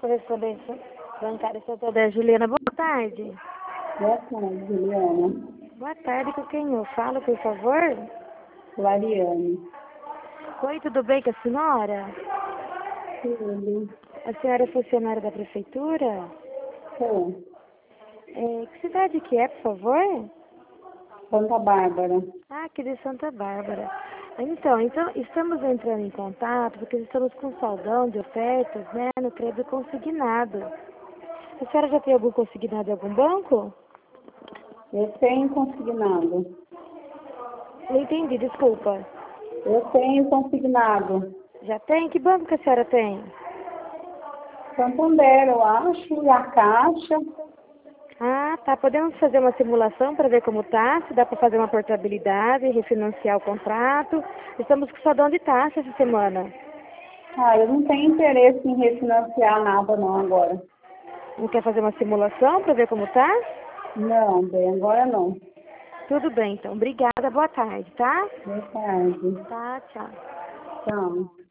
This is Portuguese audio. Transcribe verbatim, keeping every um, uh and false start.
Correspondência bancária Santander. Juliana, boa tarde. Boa tarde, Juliana. Boa tarde, com quem eu falo, por favor? Lariane. Oi, tudo bem com a senhora? Tudo. A senhora é funcionária da prefeitura? Sou. É, que cidade que é, por favor? Santa Bárbara. Ah, aqui de Santa Bárbara. Então, então, estamos entrando em contato porque estamos com saldão de ofertas, né, no crédito consignado. A senhora já tem algum consignado em algum banco? Eu tenho consignado. Não entendi, desculpa. Eu tenho consignado. Já tem? Que banco que a senhora tem? Santander, eu acho, e a Caixa. Ah, tá. Podemos fazer uma simulação para ver como tá, se dá para fazer uma portabilidade, refinanciar o contrato. Estamos com saldão de taxa essa semana. Ah, eu não tenho interesse em refinanciar nada não agora. Não quer fazer uma simulação para ver como tá? Não, bem, agora não. Tudo bem, então. Obrigada. Boa tarde, tá? Boa tarde. Tá, tchau. Tchau.